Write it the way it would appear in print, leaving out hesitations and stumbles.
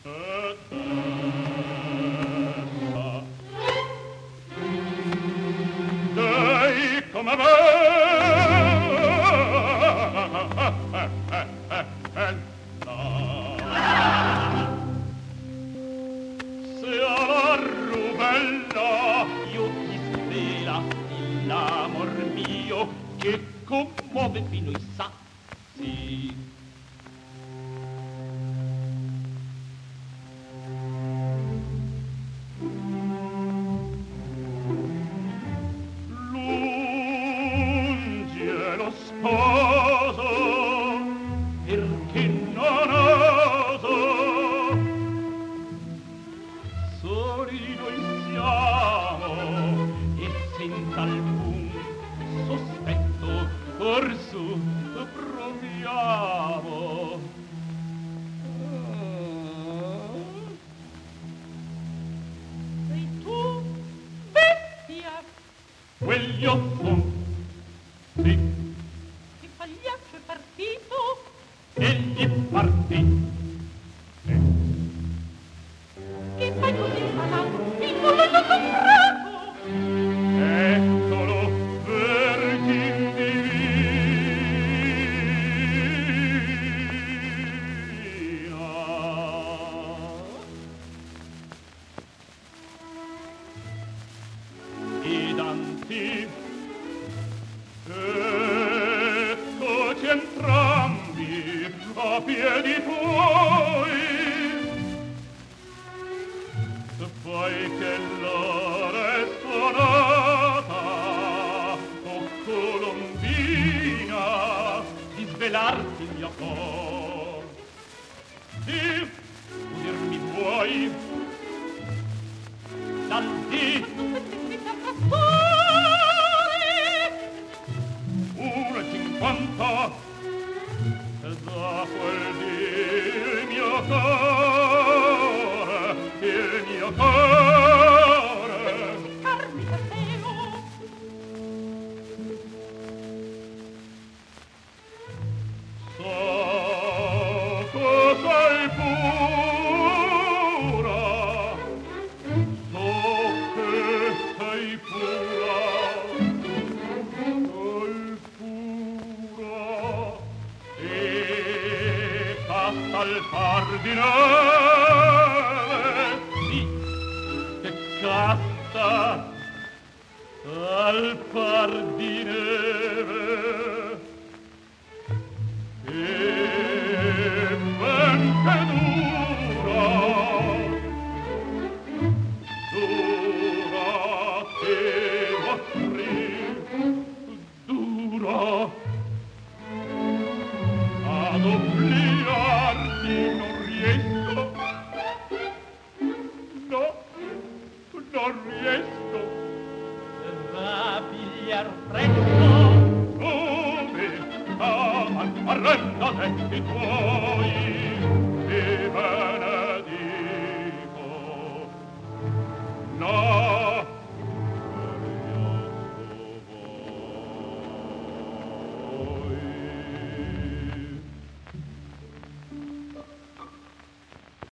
Dai come me se alla rubella io ti svela l'amor mio che commuove fino i sassi. Lungi è lo sposo perché non oso, soli noi siamo e senza alcun sospetto corso proviamo. Sei tu bestia? Quello fu, sì. Che pagliaccio è partito? Egli partì. Che fai così malato? Il non l'ho comprato. Eccolo, vergin divina. Ed anzi, eccoci entrambi a piedi tuoi, poi che l'ora è suonata, o colombina, di svelarti il mio cor. Di, udirmi vuoi, dal di, una 50 e da quel dì il mio cuore, il mio cuore carmi da cielo so cos'hai pura, so che sei pura, al par di neve, sì, che casta al par di neve, e ben che dura, dura che offri, dura ad obliarti non riesco, no, non riesco, va a pigliar fresco, dove, arrenda detti tuoi,